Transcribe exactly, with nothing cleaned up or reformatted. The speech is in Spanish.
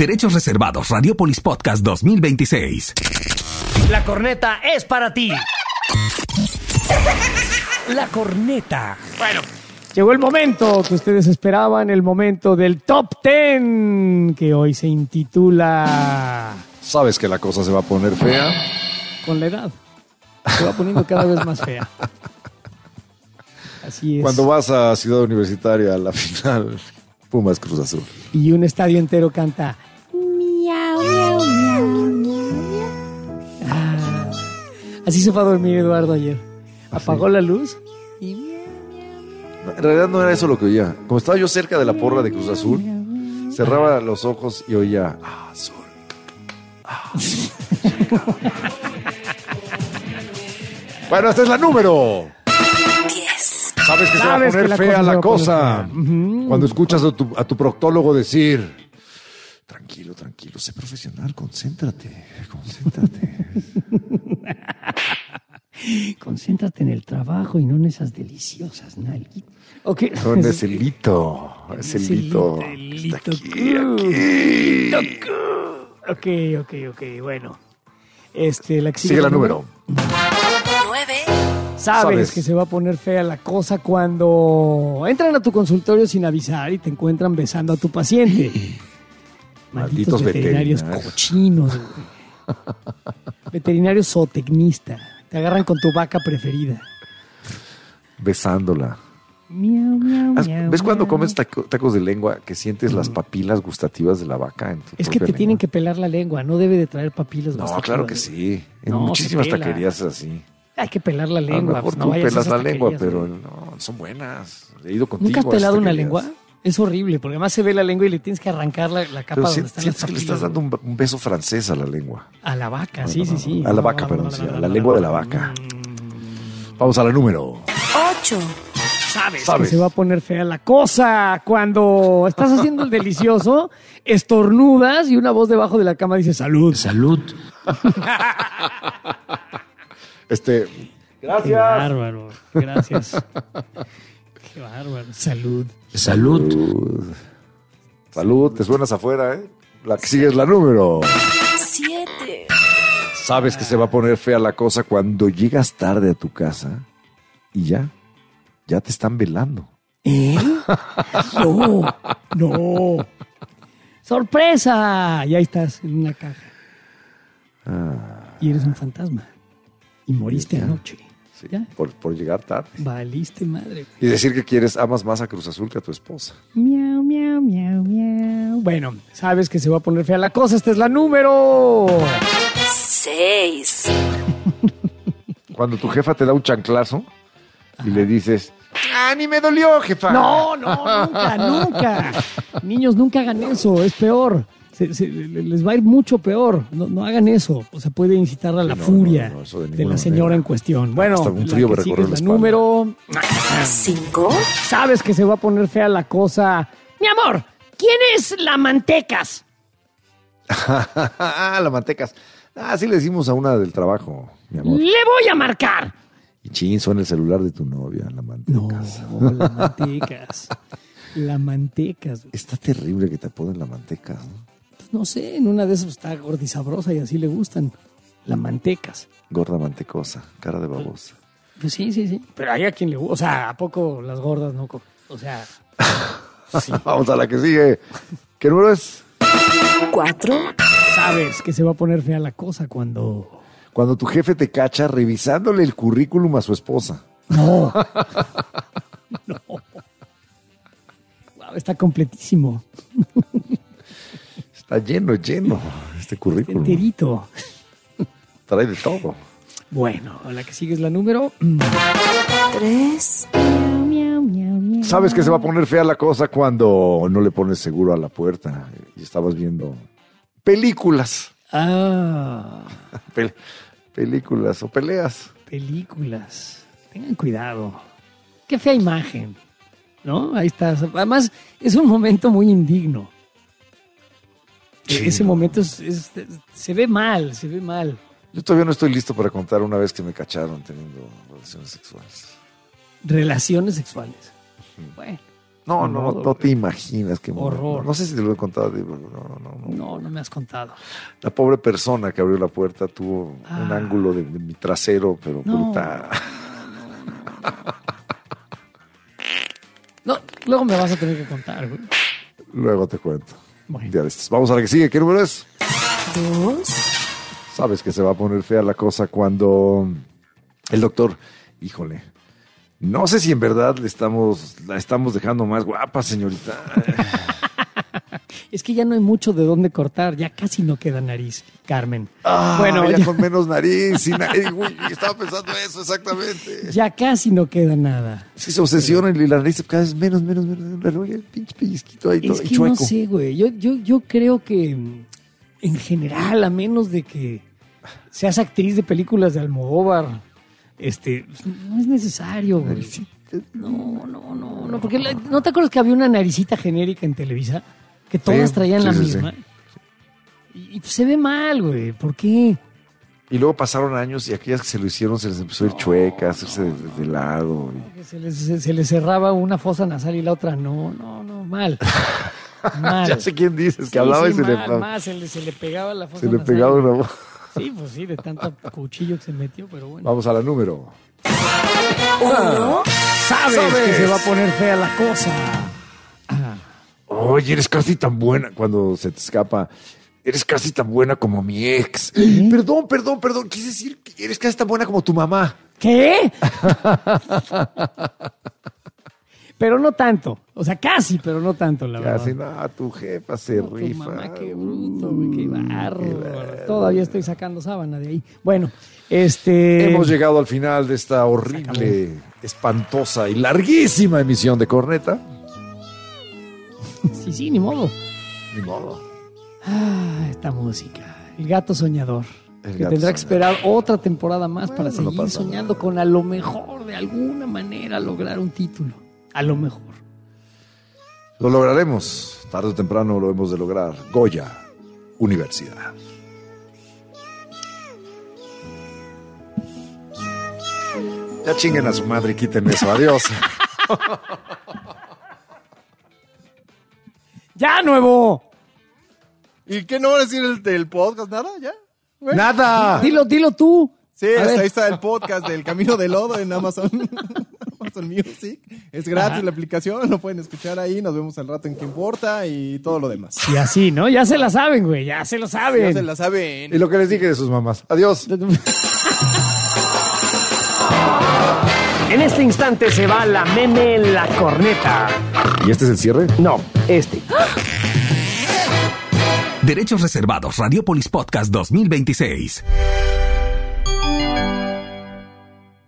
Derechos reservados. Radiopolis Podcast dos mil veintiséis. La corneta es para ti. La corneta. Bueno, llegó el momento que ustedes esperaban, el momento del Top Ten, que hoy se intitula... ¿Sabes que la cosa se va a poner fea? Con la edad. Se va poniendo cada vez más fea. Así es. Cuando vas a Ciudad Universitaria a la final, Pumas Cruz Azul. Y un estadio entero canta... Miau, miau, miau, miau. Ah, así se fue a dormir Eduardo ayer. Apagó la luz y... No, en realidad no era eso lo que oía. Como estaba yo cerca de la porra de Cruz Azul, cerraba los ojos y oía... Azul. Azul. Bueno, esta es la número diez. Sabes que se va a Sabes que poner la fea cosa se va la a cosa. poner fea. Ujú. Cuando escuchas a tu, a tu proctólogo decir: tranquilo, tranquilo, sé profesional, concéntrate, concéntrate. Concéntrate en el trabajo y no en esas deliciosas nalguitas. Okay. No, no es el hito, es el hito. El Está hito. aquí, aquí. Ok, ok, ok, bueno. Este, la que Sigue la número. nueve. Sabes, Sabes. que se va a poner fea la cosa cuando entran a tu consultorio sin avisar y te encuentran besando a tu paciente. Malditos Malditos veterinarios veterinarios. cochinos, güey. Veterinario zootecnista. Te agarran con tu vaca preferida. Besándola. Miau, miau, ¿Has- miau, ¿Ves cuando miau. comes taco- tacos de lengua que sientes las papilas gustativas de la vaca? En tu Es que propia te tienen lengua? que pelar la lengua, no debe de traer papilas No, gustativas. claro que sí. En No, muchísimas se pela. taquerías es así. Hay que pelar la A lo lengua. mejor pues, no tú vayas a pelas esas la lengua, taquerías, pero güey. no, son buenas. He ido contigo. ¿Nunca has a esas pelado una taquerías. lengua? Es horrible, porque además se ve la lengua y le tienes que arrancar la, la capa Pero donde si- están sientes las que le papilas. estás dando un, un beso francés a la lengua. A la vaca, sí, sí, sí. A la vaca, perdón, sí, a la lengua de la vaca. Vamos a la número. ocho. Sabes, Sabes. que se va a poner fea la cosa cuando estás haciendo el delicioso, estornudas y una voz debajo de la cama dice salud. Salud. Este. Qué bárbaro. Gracias. Qué bárbaro. Salud. Salud. Salud, te suenas afuera, ¿eh? La que sigue es la número. siete. Sabes que se va a poner fea la cosa cuando llegas tarde a tu casa y ya, ya te están velando. ¿Eh? No, no. ¡Sorpresa! Ya estás en una caja. Y eres un fantasma. Y moriste Ya. anoche. Sí, ¿Ya? por, por llegar tarde. Valiste madre. Y decir que quieres, amas más a Cruz Azul que a tu esposa. Miau, miau, miau, miau. Bueno, sabes que se va a poner fea la cosa. Esta es la número. seis. Cuando tu jefa te da un chanclazo y le dices, ¡ah, ni me dolió, jefa! No, no, nunca, nunca. Niños, nunca hagan eso. Es peor. Se- se- les va a ir mucho peor. No, no hagan eso. O sea, puede incitar a la no, furia no, no, eso de de, ninguna la señora manera. en cuestión. Bueno, Hasta un la frío que me sigue recorre es la la espalda. número. cinco. Sabes que se va a poner fea la cosa. Mi amor, ¿quién es la Mantecas? Ah, la mantecas. Ah, sí le decimos a una del trabajo, mi amor. Le voy a marcar. Y chin, suena el celular de tu novia, la No, mantecas. la Mantecas. La Mantecas. Está terrible que te ponen la mantecas, ¿no? Pues no sé, en una de esas está gordisabrosa y así le gustan. La Mantecas. Gorda mantecosa, cara de babosa. Pues sí, sí, sí. Pero hay a quien le gusta. O sea, ¿a poco las gordas no? co- O sea, sí. Vamos a la que sigue. ¿Qué número es? cuatro. Sabes que se va a poner fea la cosa cuando... Cuando tu jefe te cacha revisándole el currículum a su esposa. No. No. Wow, está completísimo. Está lleno, lleno este currículum. Enterito. Trae de todo. Bueno, la que sigue es la número... tres. ¿Sabes que se va a poner fea la cosa cuando no le pones seguro a la puerta y estabas viendo películas? Ah, Pel- películas o peleas. películas. Tengan cuidado. Qué fea imagen. ¿No? Ahí estás. Además, es un momento muy indigno. Sí, Ese no. momento es- es- se ve mal, se ve mal. Yo todavía no estoy listo para contar una vez que me cacharon teniendo relaciones sexuales. Relaciones sexuales. Bueno, No, no, Modo, no te imaginas que Horror. No, no sé si te lo he contado. No, no, no, no. No, no me has contado. La pobre persona que abrió la puerta tuvo Ah. un ángulo de, de mi trasero, pero No. brutal. No, luego me vas a tener que contar, güey. Luego te cuento. Bueno. Un día de estos. Vamos a la que sigue. ¿Qué número es? Dos. Sabes que se va a poner fea la cosa cuando el doctor, híjole, no sé si en verdad le estamos, la estamos dejando más guapa, señorita. Es que ya no hay mucho de dónde cortar. Ya casi no queda nariz, Carmen. Ah, bueno, ya, ya, con menos nariz. Sin nariz. Uy, estaba pensando eso exactamente. ya casi no queda nada. Es que se obsesiona y la nariz cada vez menos, menos, menos. Pero oye, el pinche pellizquito ahí todo Es y que chueco. no sé, güey. Yo, yo, yo creo que mm, en general, a menos de que seas actriz de películas de Almodóvar, este, no es necesario, güey. Naricita. No, no, no, no. Porque la- ¿no te acuerdas que había una naricita genérica en Televisa? Que todas Sí, traían sí, la sí, misma. Y, y pues se ve mal, güey. ¿Por qué? Y luego pasaron años y aquellas que se lo hicieron se les empezó a ir chuecas, hacerse de, de lado. y- Que se les, se, se les cerraba una fosa nasal y la otra no, no, no, mal. Mal. Ya sé quién dices, que Sí, hablaba sí, y se le, mal, mal, se le, se le pegaba la fosa se le nasal. pegaba una voz. Sí, pues sí, de tanto cuchillo que se metió, pero bueno. Vamos a la número. Uno. Sabes, ¿Sabes? que se va a poner fea la cosa. Ah, Oye, eres casi tan buena cuando se te escapa. Eres casi tan buena como mi ex. ¿Eh? Perdón, perdón, perdón. Quise decir que eres casi tan buena como tu mamá. ¿Qué? Pero no tanto. O sea, casi, pero no tanto, la Casi verdad. no, tu jefa se No, tu rifa. mamá, qué bruto, güey, qué Mm, bárbaro. Todavía estoy sacando sábana de ahí. Bueno, este... Hemos llegado al final de esta horrible, espantosa y larguísima emisión de Corneta. Sí, sí, ni modo. Ni modo. Ah, esta música. El gato soñador. El que gato tendrá que soñador. esperar otra temporada más Bueno, para no seguir pasa soñando con a lo mejor, de alguna manera, lograr un título. A lo mejor. Lo lograremos. Tarde o temprano lo hemos de lograr. Goya, Universidad. Ya chinguen a su madre y quiten eso. Adiós. ¡Ya, nuevo! ¿Y qué no van a decir el, del podcast? ¿Nada? ¿Ya? Güey. ¡Nada! Dilo, dilo tú. Sí, A hasta ver. ahí está el podcast del Camino del Lodo en Amazon, Amazon Music. Es gratis Ajá. la aplicación, lo pueden escuchar ahí. Nos vemos al rato en Que Importa y todo lo demás. Y así, ¿no? Ya se la saben, güey. Ya se lo Ya saben. se la saben. Y lo que les dije de sus mamás. Adiós. En este instante se va la meme la corneta. ¿Y este es el cierre? No, este. Derechos reservados. Radiopolis Podcast dos mil veintiséis.